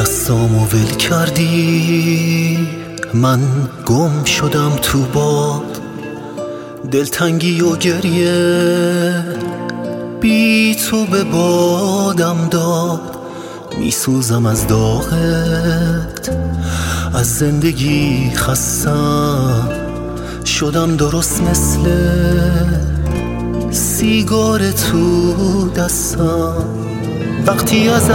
دستامو ول کردی، من گم شدم تو باد. دلتنگی و گریه بی تو به بادم داد. میسوزم از داغت، از زندگی خستم شدم درست مثل سیگار تو دستم. وقتی ازت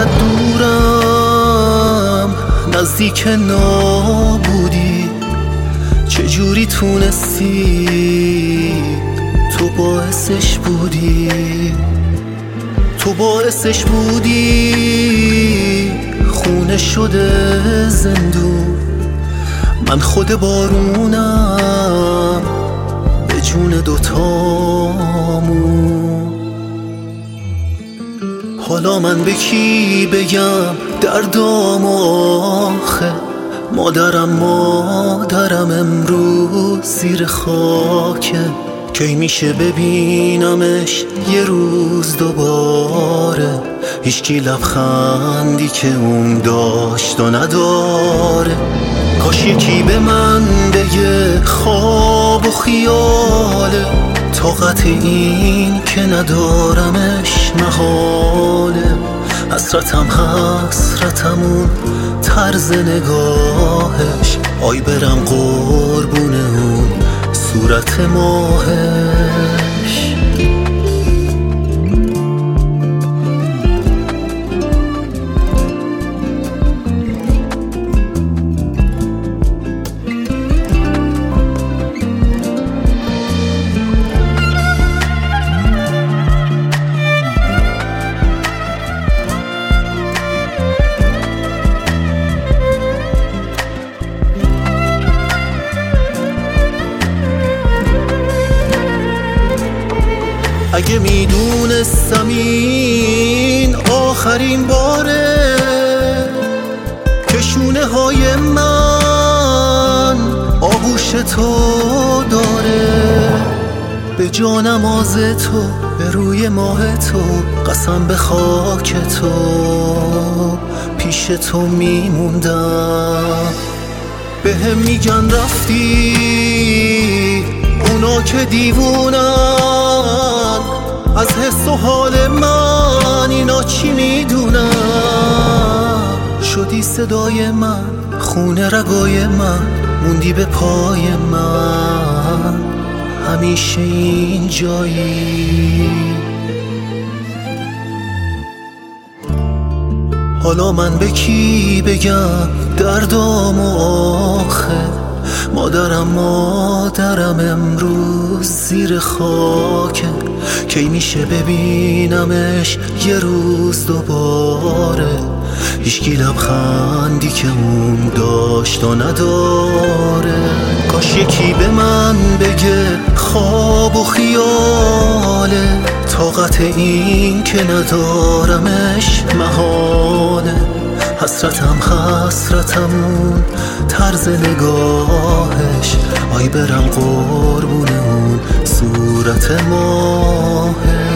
دورم نزدیک نابودی، چجوری تونستی؟ تو باعثش بودی، تو باعثش بودی. خونه شده زندون، من خود بارونم به جون دوتامون. حالا من به کی بگم دردام آخه؟ مادرم امروز زیر خاکه. کی میشه ببینمش یه روز دوباره؟ هیچکی لبخندی که اون داشت و نداره. کاش یکی به من بگه خواب و خیاله، طاقت این که ندارمش محاله. حسرتم حسرتمون طرز نگاهش، آی برم قربون اون صورت ماهش. اگه میدونستم این آخرین باره که شونه های من آغوش تو داره، به جانماز تو، به روی ماه تو، قسم به خاک تو، پیش تو میموندم. به هم میگن رفتی اونا که دیوونن، از حس و حال من اینا چی میدونن؟ شدی صدای من، خونه رگای من، موندی به پای من، همیشه این جایی. حالا من به کی بگم دردامو آخه؟ مادرم امروز زیر خاکه. کی میشه ببینمش یه روز دوباره؟ هیچکی لبخندی که اون داشت و نداره. کاش یکی به من بگه خواب و خیاله، طاقت این که ندارمش محاله. حسرتم حسرتمون طرز نگاهش، آی برم قربون اون صورت ماهش.